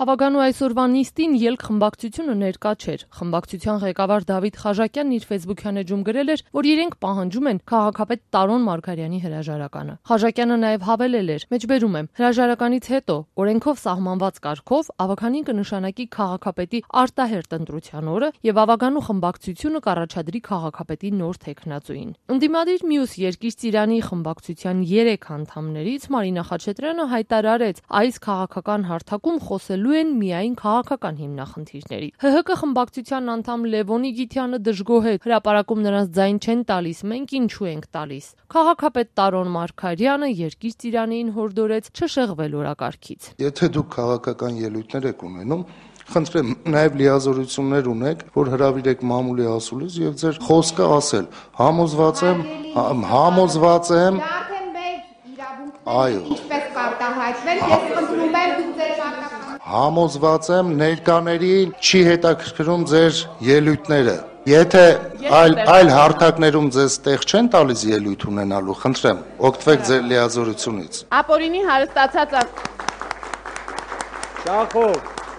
Ավագանու այսօրվա նիստին ելք խմբակցությունը ներկա չէր։ Խմբակցության ղեկավար Դավիթ Խաժակյանն իր ֆեյսբուքյան էջում գրել էր, որ իրենք պահանջում են քաղաքապետ Տարոն Մարգարյանի հրաժարականը։ Խաժակյանը նաև հավելել էր. «Մեջբերում եմ, հրաժարականից հետո օրենքով սահմանված կարգով ավագանին կնշանակի քաղաքապետի արտահերտ ընտրության օրը եւ ավագանու խմբակցությունը կառաջադրի քաղաքապետի նոր թեկնածուին»։ Ընդդիմադիր մյուս Երկիր Ծիրանի խմբակցության 3 անդամներից Մարինա Խաչատրյանը հայտարարեց, այս քաղաքական հարթակում խոսելու են միայն քաղաքական հիմնախնդիրների։ ՀՀԿ խմբակցության անդամ Լևոն Իգիթյանը դժգոհ է, հրապարակում նրանց ձայն չեն տալիս, մենք ինչու ենք տալիս։ Քաղաքապետ Տարոն Մարգարյանը Երկիր Ծիրանին հորդորեց չշեղվել օրակարգից։ Եթե դուք քաղաքական ելույթներ եք ունենում, խնդրեմ նաև լիազորություններ ունեք, որ հրավիրեք մամուլի ասուլիս եւ ձեր խոսքը ասել։ Համոզված եմ այո, ինչպես կարտահայտվել, ես խնդրում եմ դուք ձեր մարտական համոզված եմ ներկաներին չի հետաքրքրում ձեր ելույթները։ Եթե այլ հարթակներում ձեզ տեղ չեն տալիս ելույթ ունենալու, խնդրեմ, օգտվեք ձեր լիազորությունից։ Ապօրինի հարստացած Շախով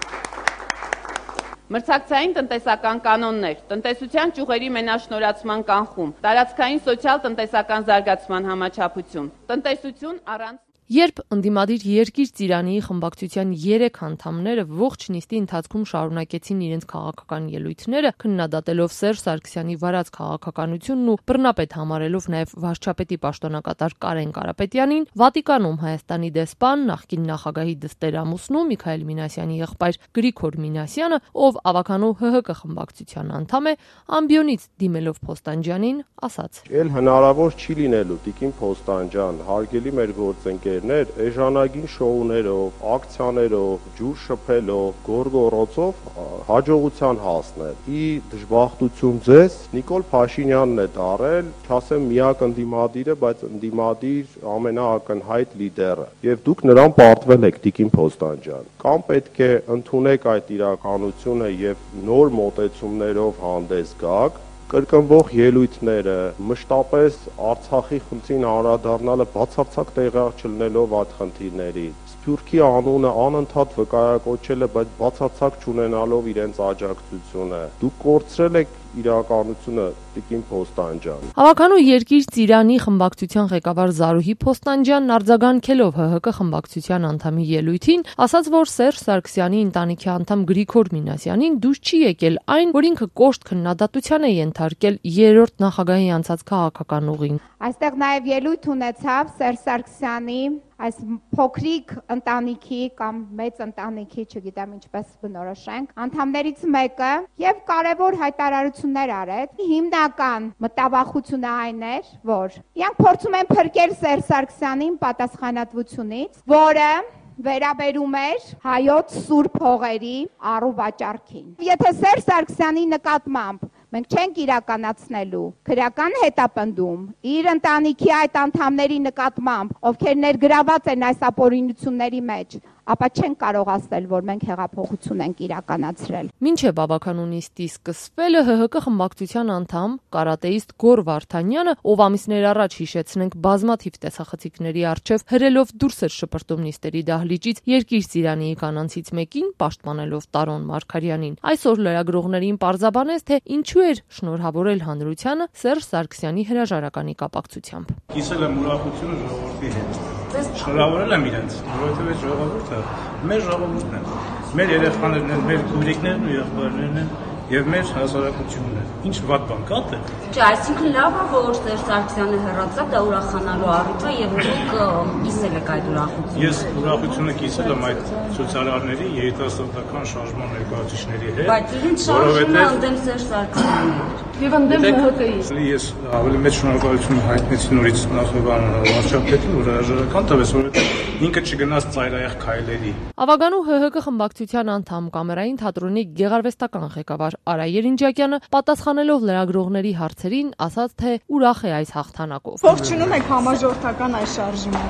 մրցակցային տնտեսական կանոններ, տնտեսության ճյուղերի մենաշնորհացման կանխում, տարածքային սոցիալ-տնտեսական զարգացման համաչափություն, տնտեսություն առանց Երբ ընդդիմադիր Երկիր Ծիրանի խմբակցության 3 անդամները ողջ նիստի ընթացքում շարունակեցին իրենց քաղաքական ելույթները, քննադատելով Սերժ Սարգսյանի վարած քաղաքականությունն ու բռնապետ համարելով նաև վարչապետի պաշտոնակատար Կարեն Կարապետյանին, Վատիկանում Հայաստանի դեսպան, նախկին նախագահի դստեր ամուսնու Միքայել Մինասյանի եղբայր Գրիգոր Մինասյանը, ով ավագանու ՀՀԿ խմբակցության անդամ է, ամբիոնից դիմելով Փոստանջյանին, ասաց. Էլ հնարավոր չի լինելու Տիկին Փոստանջան, հարգելի մեր գործընկեր էժանագին շոուներով, ակցիաներով, ջուր շփելով, գորգորոցով հաջողության հասնել։ Ի դժբախտություն ձեզ Նիկոլ Փաշինյանն է դարել, չասեմ միակ ընդդիմադիրը, բայց ընդդիմադիր ամենաակնհայտ լիդերը։ Եվ դուք նրան պարտվել եք Տիկին Փոստանջան։ Կամ պետք է ընդունեք այդ իրականությունը եւ նոր մոտեցումներով հանդես գաք, կրկնվող ելույթները, մշտապես Արցախի խնդրին անդրադառնալը բացարձակ տեղյակ չլինելով այդ խնդիրների, Սփյուռքի անունը անընդհատ վկայակոչելը, բայց բացարձակ չունենալով իրենց աջակցությունը, դուք կորցրել եք իրականությունը Տիկին Փոստանջան։ Ավագանու Երկիր Ծիրանի խմբակցության ղեկավար Զարուհի Փոստանջյանն արձագանքելով ՀՀԿ խմբակցության անդամի ելույթին, ասաց, որ Սերժ Սարգսյանի ընտանիքի անդամ Գրիգոր Մինասյանին դուր չի եկել այն, որ ինքը կոշտ քննադատության է ենթարկել 3-րդ նախագահի անցած քաղաքական ուղին։ Այստեղ նաև ելույթ ունեցավ Սերժ Սարգսյանի այս փոքրիկ ընտանիքի կամ մեծ ընտանիքի, չգիտեմ ինչպես բնորոշենք, անդամներից մեկը եւ կարեւոր հայտարարություններ արեց։ Հիմնական մտավախությունը այն էր, որ իրանք փորձում են փրկել Սերժ Սարգսյանին պատասխանատվությունից, որը վերաբերում էր հայոց սուրբ հողերի առուվաճառքին։ Եթե Սերժ Սարգսյանի նկատմամբ մենք չենք իրականացնելու քրեական հետապնդում իր ընտանիքի այդ անդամների նկատմամբ, ովքեր ներգրաված են այս ապօրինությունների մեջ, ապա չենք կարող ասել, որ մենք հեղափոխություն ենք իրականացրել։ Մինչև ավագանու նիստի սկսվելը ՀՀԿ խմբակցության անդամ կարատեիստ Գոր Վարդանյանը, ով ամիսներ առաջ հիշեցնենք բազմաթիվ տեսախցիկների առջև հրելով դուրս էր շպրտում նիստերի դահլիճից Երկիր Ծիրանի կանանցից մեկին, պաշտպանելով Տարոն Մարգարյանին, այսօր լրագրողներին պարզաբանեց, թե ինչու էր շնորհավորել հանրությանը Սերժ Սարգսյանի հրաժարականի կապակցությամբ։ Կիսել եմ ուրախությունը ժողովրդի հետ։ Շնորհավորել եմ իրենց, որովհետև այս ժողովուրդը մեր ժողովուրդն է, մեր երեխաներն են, մեր քույրիկներն ու եղբայրներն են եւ մեր հասարակությունն է։ Ինչ վատ բան կա թե։ Չէ, այսինքն լավ է, որ Սերժ Սարգսյանը հեռացավ, դա ուրախանալու առիթ է եւ դուք կիսել եք այդ ուրախությունը։ Ես ուրախությունը կիսել եմ այդ ցուցարարների, երիտասարդական շարժման ներկայացուցիչների հետ, բայց իրենց շարժումը ընդդեմ Սերժ Սարգսյանի եւ ընդդեմ ՀՀԿ-ի։ Ես ավելի մեծ շնորհակալություն հայտնեցի նորից նախագահ վարչապետին, որ հրաժարական տվեց, որովհետեւ ինքը չգնաց ծայրահեղ քայլերի։ Ավագանու ողջ խմբակցության անդամ Կամերային թատրոնի գեղարվեստական ղեկավար Արա Երինջակյանը պատասխանելով լրագրողների հարցերին ասաց, թե ուրախ է այս հաղթանակով։ Ողջունում եք համաժողովրդական այս շարժումը։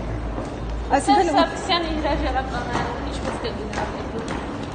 Այսինքն Սարգսյանի հրաժարականը ինչպես կգնահատեք։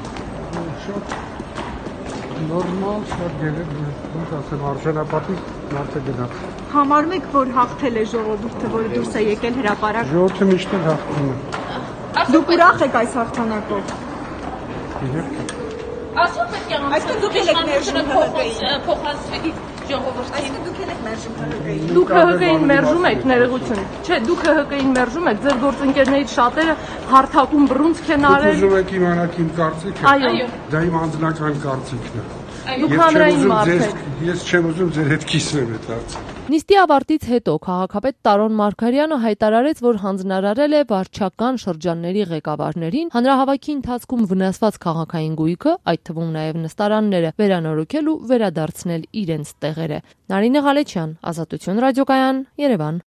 Նորմալ, շատ գեղեցիկ, ոնց ասեմ, արժանապատիվ մարդը գնաց։ Համարում եք, որ հաղթել է ժողովուրդը, որը դուրս է եկել հրապարակ։ Ժողովուրդը միշտ էլ հաղթում է։ Դուք ուրախ եք այս հաղթանակով։ Իսկ Այսինքն դուք եք ներժում փոխանցվի ժողովրդին։ Այսինքն դուք եք ներժում ՀՀԿ-ին։ Դուք ՀՀԿ-ին մերժում եք ներողություն։ Չէ, դուք ՀՀԿ-ին մերժում եք, ձեր գործընկերներից շատերը հարթակում բռունցք են արել։ ուզում եք իմանալ իմ կարծիքը։ Այո։ Դա իմ անձնական կարծիքն է։ Դուք հանրային մարդ եք։ Ես չեմ ուզում ձեր հետ կիսվեմ այդ հարցը։ Նիստի ավարտից հետո քաղաքապետ Տարոն Մարգարյանը հայտարարեց, որ հանձնարարել է վարչական շրջանների ղեկավարներին հանրահավաքի ընթացքում վնասված քաղաքային գույքը, այդ թվում նաև նստարանները, վերանորոգել ու վերադարձնել իրենց տեղերը։ Նարինե Ղալեչյան, Ազատություն ռադիոկայան, Երևան։